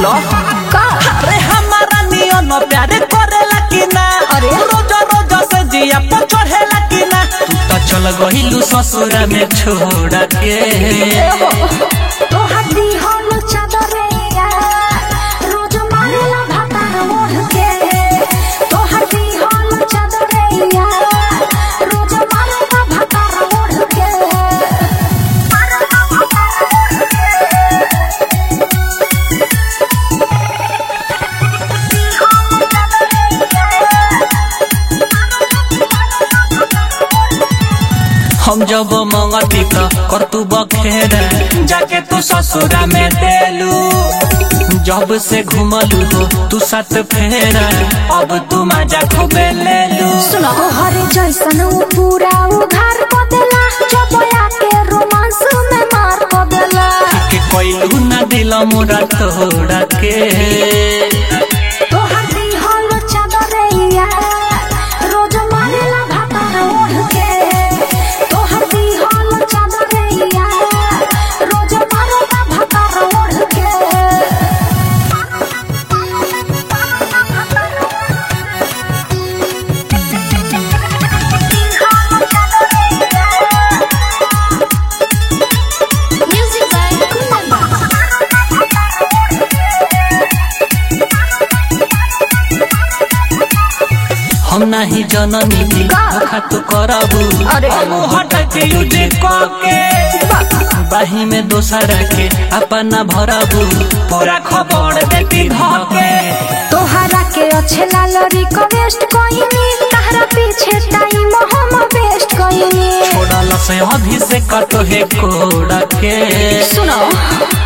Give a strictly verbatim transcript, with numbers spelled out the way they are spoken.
बोलो का अरे हमारा नियन प्यारे करेला कि ना अरे रोज रोज से जिया पर चढ़ेला कि ना तू तो चल गइलू ससुर में छोड़ के तो हड्डी होल चादरिया रोज मारेला भाता मोह के तो हड्डी होल चादरिया रोज मारेला भाता मोह के हम जब मंगती का कर तू बखेरा जाके तू ससुरा में देलू जब से घुमलू हो तू साथ फेरा अब तू मजा खूबे लेलू सुनो हर जैसन उ पूरा उधार को देला जब आके रोमांस में मार को देला के कोइलू ना दिल मोरा तोड़ा के तो हड्डी होल चादरिया रोज मारेला भाता मोह के तो हड्डी होल चादरिया रोज मारेला भाता मोह के म्यूजिक बाय हम नहीं जननी की धोखा तो करबू अरे। हम हट के यूज के बाही में दोसर के अपना भरबू पूरा खबर देती धके तोहरा के अच्छे लाल रिक्वेस्ट कइनी तहरा पीछे टाइम हम वेस्ट कइनी छोड़ल से अभी से कतो है कोड़ के सुनो